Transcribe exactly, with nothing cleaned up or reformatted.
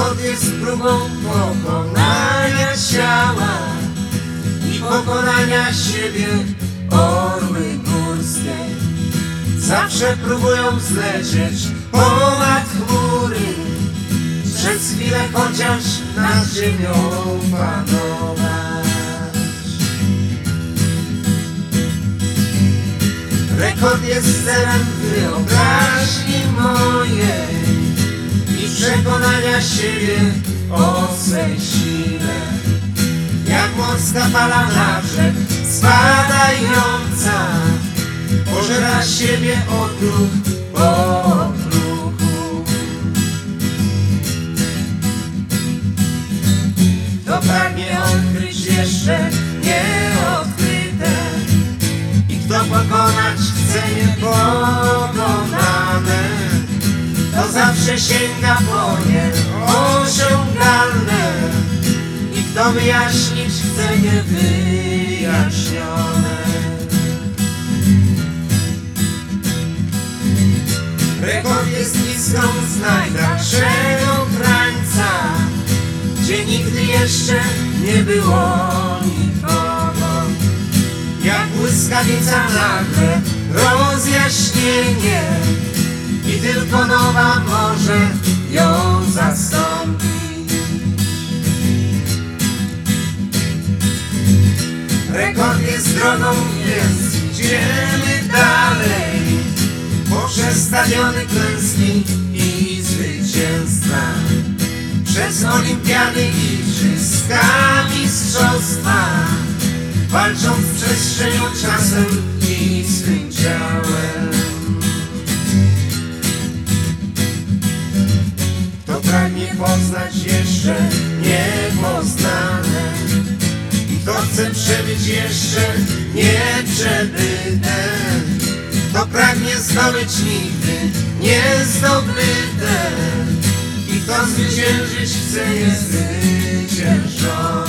Rekord jest próbą pokonania ciała i pokonania siebie. Orły górskie zawsze próbują zlecieć ponad chmury, przez chwilę chociaż nad ziemią panować. Rekord jest celem wyobraźni mojej i przekonania siebie o swej sile. Jak morska fala na brzeg spadająca, pożera siebie odruch po odruchu. Kto pragnie odkryć jeszcze nieodkryte i kto pokonać chce niepokonane, to zawsze sięga po nieosiągalne. I kto wyjaśnić chce niewyjaśnione. Rekord jest listą z najdalszego krańca, gdzie nigdy jeszcze nie było nikogo. Jak błyskawica nagle rozjaśnienie i tylko nowa może ją zastąpić. Rekord jest drogą, więc idziemy dalej, poprzez stadiony klęski i zwycięstwa, przez olimpiady i igrzyska mistrzostwa, walcząc z przestrzenią, czasem i swym ciałem. Kto pragnie poznać jeszcze niepoznane, kto chce przebyć jeszcze nieprzebyte, kto pragnie zdobyć nigdy niezdobyte i kto zwyciężyć chce niezwyciężone.